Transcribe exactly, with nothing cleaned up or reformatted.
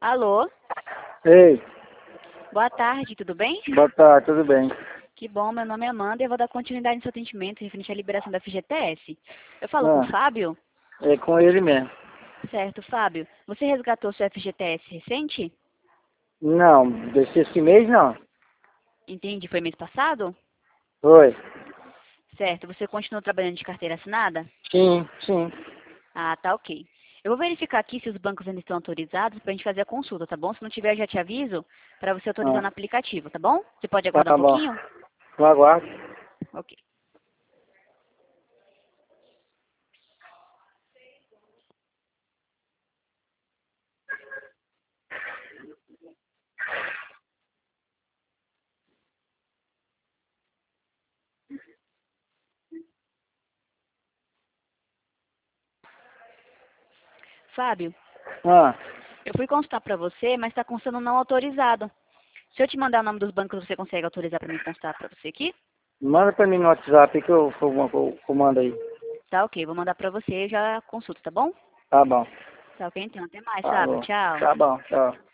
Alô? Ei, Boa tarde, tudo bem? boa tarde, tudo bem? Que bom, meu nome é Amanda e eu vou dar continuidade no seu atendimento referente à liberação da F G T S. Eu falo com o Ah, Fábio? é com ele mesmo. Certo, Fábio. Você resgatou seu F G T S recente? Não, desse esse mês não. Entende? Foi mês passado? Foi. Certo. Você continua trabalhando de carteira assinada? Sim, sim. Ah, tá ok. Eu vou verificar aqui se os bancos ainda estão autorizados para a gente fazer a consulta, tá bom? Se não tiver, eu já te aviso para você autorizar Ah, no aplicativo, tá bom? Você pode aguardar um tá bom. pouquinho? Eu aguardo. Ok. Fábio, Ah, eu fui consultar para você, mas está constando não autorizado. Se eu te mandar o nome dos bancos, você consegue autorizar para mim constar para você aqui? manda pra mim no WhatsApp que eu, que eu, que eu comando aí. Tá ok, vou mandar para você e já consulto, tá bom? Tá bom. Tá ok, então. Até mais, Fábio. Falou. Tchau. Tá bom, tchau.